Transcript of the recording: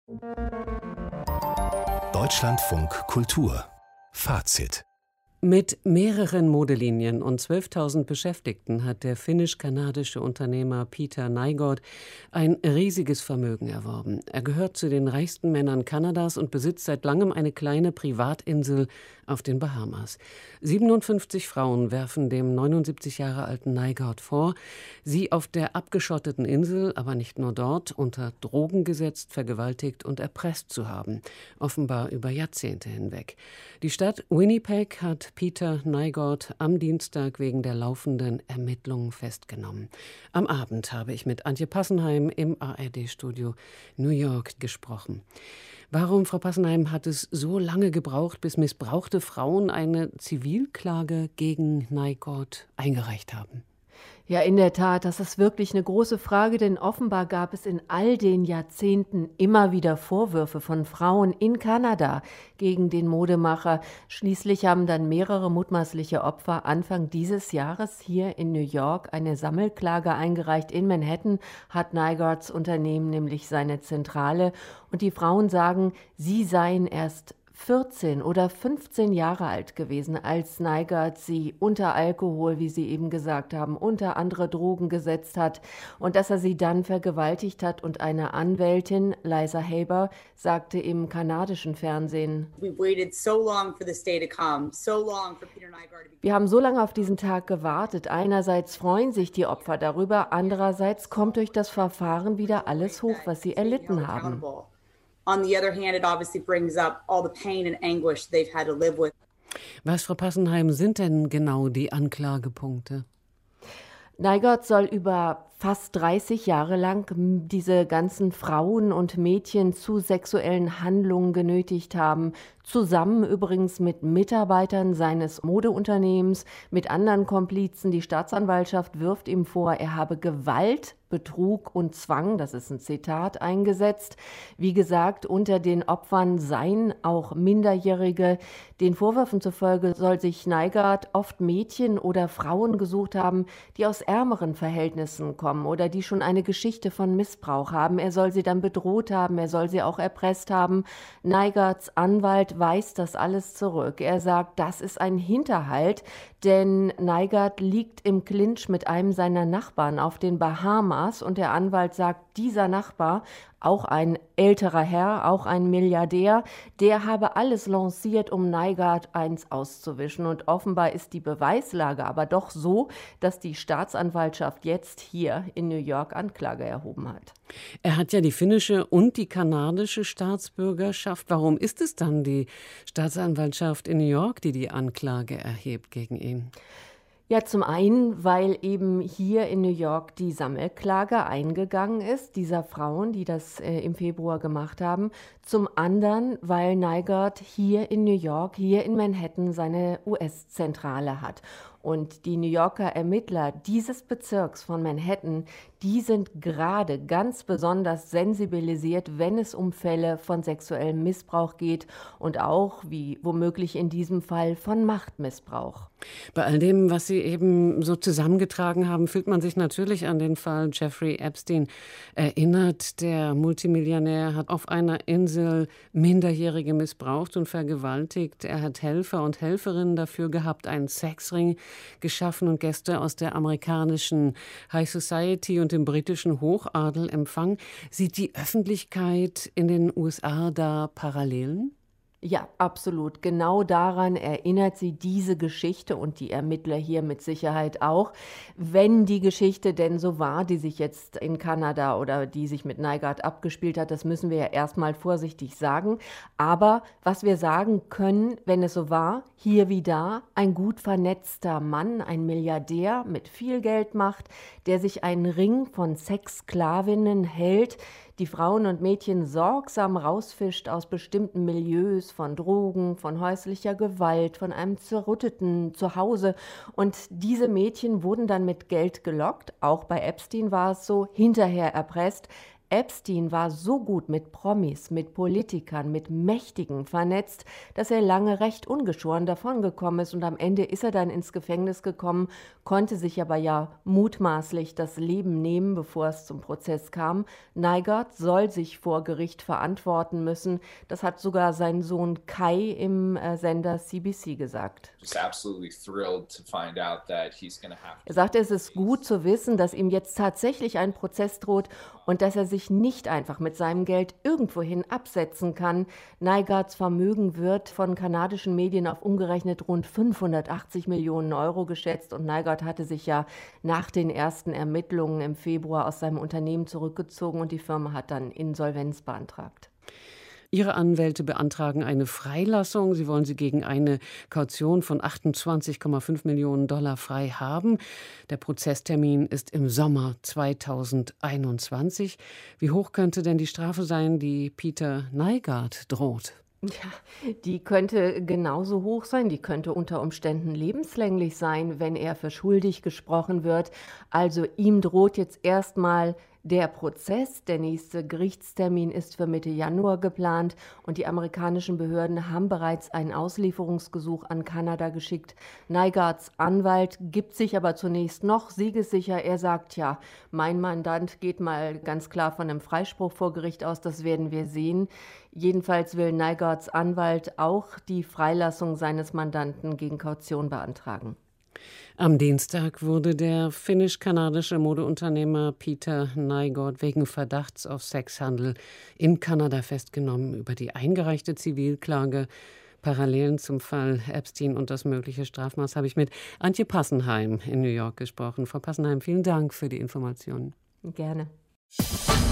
Deutschlandfunk Kultur Fazit. Mit mehreren Modelinien und 12.000 Beschäftigten hat der finnisch-kanadische Unternehmer Peter Nygård ein riesiges Vermögen erworben. Er gehört zu den reichsten Männern Kanadas und besitzt seit langem eine kleine Privatinsel auf den Bahamas. 57 Frauen werfen dem 79 Jahre alten Nygård vor, sie auf der abgeschotteten Insel, aber nicht nur dort, unter Drogen gesetzt, vergewaltigt und erpresst zu haben, offenbar über Jahrzehnte hinweg. Die Stadt Winnipeg hat Peter Nygård am Dienstag wegen der laufenden Ermittlungen festgenommen. Am Abend habe ich mit Antje Passenheim im ARD-Studio New York gesprochen. Warum, Frau Passenheim, hat es so lange gebraucht, bis missbrauchte Frauen eine Zivilklage gegen Nygård eingereicht haben? Ja, in der Tat, das ist wirklich eine große Frage, denn offenbar gab es in all den Jahrzehnten immer wieder Vorwürfe von Frauen in Kanada gegen den Modemacher. Schließlich haben dann mehrere mutmaßliche Opfer Anfang dieses Jahres hier in New York eine Sammelklage eingereicht. In Manhattan hat Nygårds Unternehmen nämlich seine Zentrale und die Frauen sagen, sie seien erst 14 oder 15 Jahre alt gewesen, als Nygård sie unter Alkohol, wie Sie eben gesagt haben, unter andere Drogen gesetzt hat und dass er sie dann vergewaltigt hat. Und eine Anwältin, Liza Haber, sagte im kanadischen Fernsehen: Wir haben so lange auf diesen Tag gewartet. Einerseits freuen sich die Opfer darüber, andererseits kommt durch das Verfahren wieder alles hoch, was sie erlitten haben. On the other hand, it obviously brings up all the pain and anguish they've had to live with. Was, Frau Passenheim, sind denn genau die Anklagepunkte? Nygård soll über fast 30 Jahre lang diese ganzen Frauen und Mädchen zu sexuellen Handlungen genötigt haben, zusammen übrigens mit Mitarbeitern seines Modeunternehmens, mit anderen Komplizen. Die Staatsanwaltschaft wirft ihm vor, er habe Gewalt, Betrug und Zwang, das ist ein Zitat, eingesetzt. Wie gesagt, unter den Opfern seien auch Minderjährige. Den Vorwürfen zufolge soll sich Nygård oft Mädchen oder Frauen gesucht haben, die aus ärmeren Verhältnissen kommen oder die schon eine Geschichte von Missbrauch haben. Er soll sie dann bedroht haben, er soll sie auch erpresst haben. Nygårds Anwalt weist das alles zurück. Er sagt, das ist ein Hinterhalt, denn Nygård liegt im Clinch mit einem seiner Nachbarn auf den Bahamas und der Anwalt sagt, dieser Nachbar, auch ein älterer Herr, auch ein Milliardär, der habe alles lanciert, um Nygård eins auszuwischen. Und offenbar ist die Beweislage aber doch so, dass die Staatsanwaltschaft jetzt hier in New York Anklage erhoben hat. Er hat ja die finnische und die kanadische Staatsbürgerschaft. Warum ist es dann die Staatsanwaltschaft in New York, die die Anklage erhebt gegen ihn? Ja, zum einen, weil eben hier in New York die Sammelklage eingegangen ist, dieser Frauen, die das im Februar gemacht haben. Zum anderen, weil Nygård hier in New York, hier in Manhattan seine US-Zentrale hat. Und die New Yorker Ermittler dieses Bezirks von Manhattan, die sind gerade ganz besonders sensibilisiert, wenn es um Fälle von sexuellem Missbrauch geht und auch, wie womöglich in diesem Fall, von Machtmissbrauch. Bei all dem, was Sie eben so zusammengetragen haben, fühlt man sich natürlich an den Fall Jeffrey Epstein erinnert. Der Multimillionär hat auf einer Insel Minderjährige missbraucht und vergewaltigt. Er hat Helfer und Helferinnen dafür gehabt, einen Sexring geschaffen und Gäste aus der amerikanischen High Society und dem britischen Hochadel empfangen. Sieht die Öffentlichkeit in den USA da Parallelen? Ja, absolut. Genau daran erinnert sie diese Geschichte und die Ermittler hier mit Sicherheit auch. Wenn die Geschichte denn so war, die sich jetzt in Kanada oder die sich mit Nygård abgespielt hat, das müssen wir ja erstmal vorsichtig sagen. Aber was wir sagen können, wenn es so war, hier wie da, ein gut vernetzter Mann, ein Milliardär mit viel Geldmacht, der sich einen Ring von Sexsklavinnen hält, die Frauen und Mädchen sorgsam rausfischt aus bestimmten Milieus, von Drogen, von häuslicher Gewalt, von einem zerrütteten Zuhause. Und diese Mädchen wurden dann mit Geld gelockt, auch bei Epstein war es so, hinterher erpresst. Epstein war so gut mit Promis, mit Politikern, mit Mächtigen vernetzt, dass er lange recht ungeschoren davongekommen ist und am Ende ist er dann ins Gefängnis gekommen, konnte sich aber ja mutmaßlich das Leben nehmen, bevor es zum Prozess kam. Nygaard soll sich vor Gericht verantworten müssen. Das hat sogar sein Sohn Kai im Sender CBC gesagt. Er sagte, es ist gut zu wissen, dass ihm jetzt tatsächlich ein Prozess droht und dass er sich nicht einfach mit seinem Geld irgendwohin absetzen kann. Nygaards Vermögen wird von kanadischen Medien auf umgerechnet rund 580 Millionen Euro geschätzt und Nygaard hatte sich ja nach den ersten Ermittlungen im Februar aus seinem Unternehmen zurückgezogen und die Firma hat dann Insolvenz beantragt. Ihre Anwälte beantragen eine Freilassung. Sie wollen sie gegen eine Kaution von 28,5 Millionen Dollar frei haben. Der Prozesstermin ist im Sommer 2021. Wie hoch könnte denn die Strafe sein, die Peter Nygaard droht? Ja, die könnte genauso hoch sein, die könnte unter Umständen lebenslänglich sein, wenn er für schuldig gesprochen wird. Also ihm droht jetzt erstmal der Prozess. Der nächste Gerichtstermin ist für Mitte Januar geplant und die amerikanischen Behörden haben bereits einen Auslieferungsgesuch an Kanada geschickt. Nygaards Anwalt gibt sich aber zunächst noch siegessicher. Er sagt, ja, mein Mandant geht mal ganz klar von einem Freispruch vor Gericht aus, das werden wir sehen. Jedenfalls will Nygaards Anwalt auch die Freilassung seines Mandanten gegen Kaution beantragen. Am Dienstag wurde der finnisch-kanadische Modeunternehmer Peter Nygaard wegen Verdachts auf Sexhandel in Kanada festgenommen. Über die eingereichte Zivilklage, Parallelen zum Fall Epstein und das mögliche Strafmaß habe ich mit Antje Passenheim in New York gesprochen. Frau Passenheim, vielen Dank für die Informationen. Gerne.